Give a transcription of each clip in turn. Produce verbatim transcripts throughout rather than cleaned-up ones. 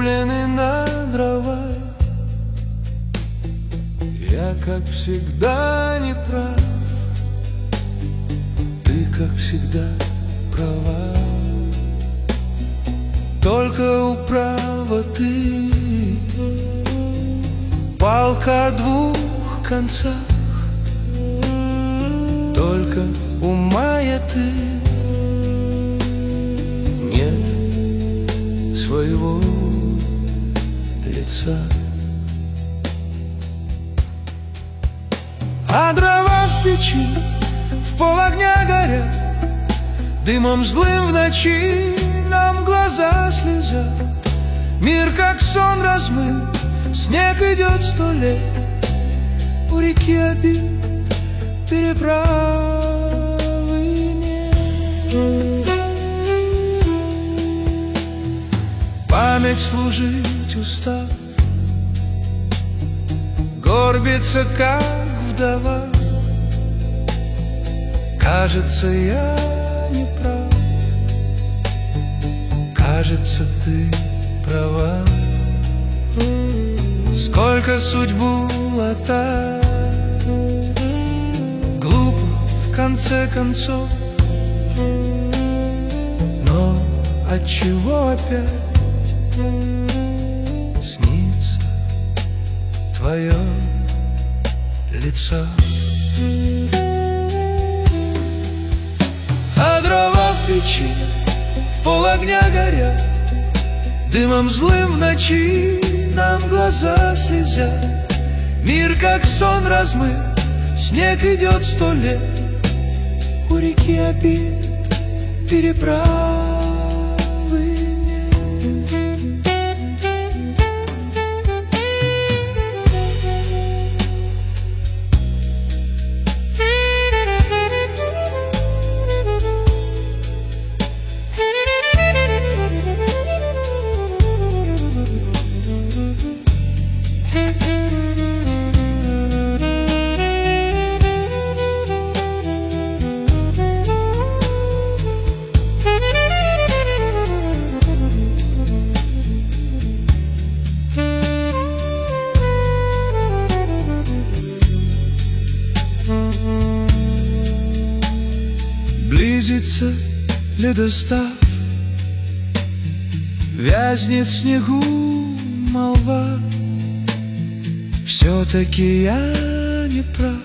рубленый на дрова. Я, как всегда, не прав, ты, как всегда, права. Только у правоты палка о двух концах. Только у маяты нет своего лица. А дрова в печи в пол огня горят, дымом злым в ночи нам глаза слезят. Мир как сон размыт, снег идет сто лет. У реки обид, переправы нет. Память служить устав, горбится как вдова. Кажется, я не прав, кажется, ты права. Сколько судьбу латать, глупо в конце концов. Но отчего опять снится твое лицо? А дрова в печи в пол огня горят, дымом злым в ночи нам глаза слезят. Мир как сон размыт, снег идет сто лет. У реки обид, переправы нет. Близится ледостав, вязнет в снегу молва. Все-таки я не прав,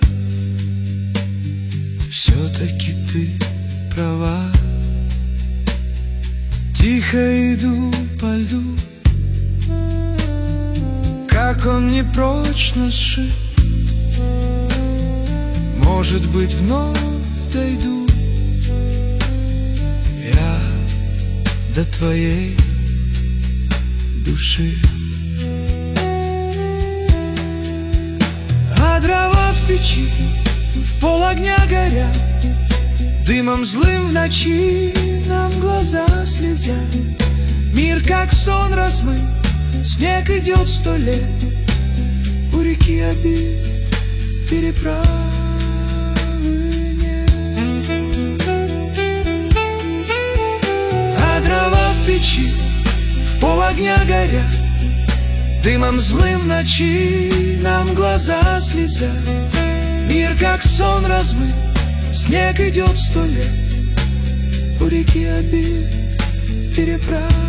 все-таки ты права. Тихо иду по льду, как он непрочно сшит. Может быть, вновь дойду я до твоей души. А дрова в печи в пол огня горят, дымом злым в ночи нам глаза слезят. Мир как сон размыт, снег идет сто лет. У реки обид, переправы нет. А дрова в печи в пол огня горят, дымом злым в ночи нам глаза слезят. Мир как сон размыт, снег идет сто лет. У реки обид, переправы.